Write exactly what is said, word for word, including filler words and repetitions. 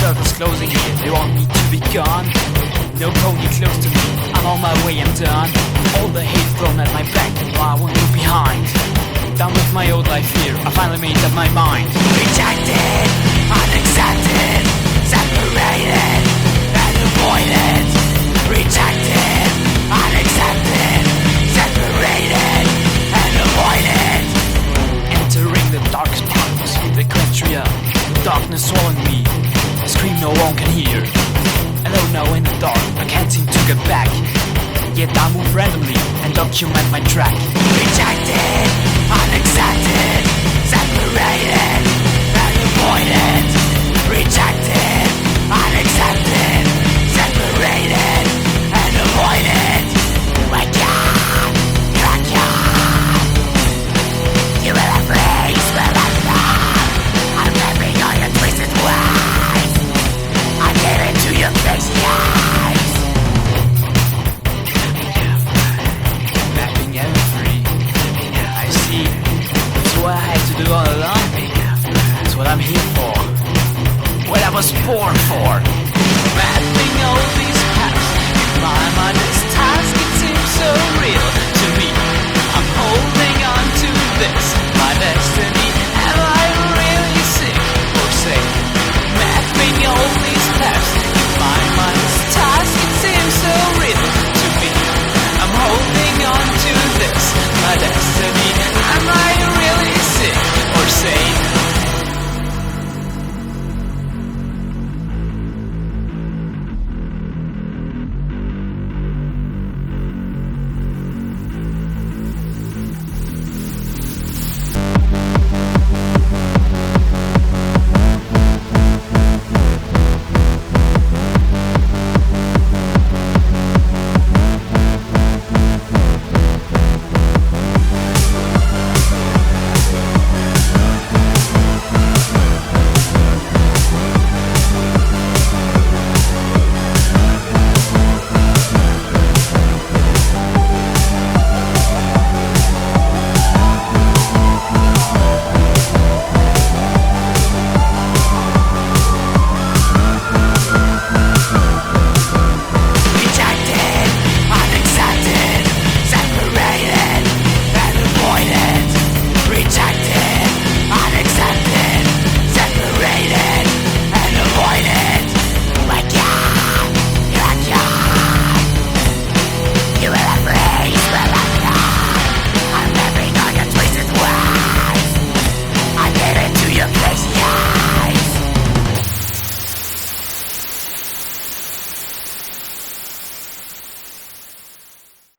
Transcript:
circles closing in, they want me to be gone. No pony close to me, I'm on my way, I'm done. All the hate thrown at my back, and I won't look behind. Done with my old life here, I finally made up my mind. Rejected, unaccepted, separated, and avoided. Rejected, unaccepted, separated, and avoided. Entering the darkest part of Equestria, darkness swallowing me, a scream no one can hear. Alone now in the dark, I can't seem to get back. Yet I move randomly and document my track.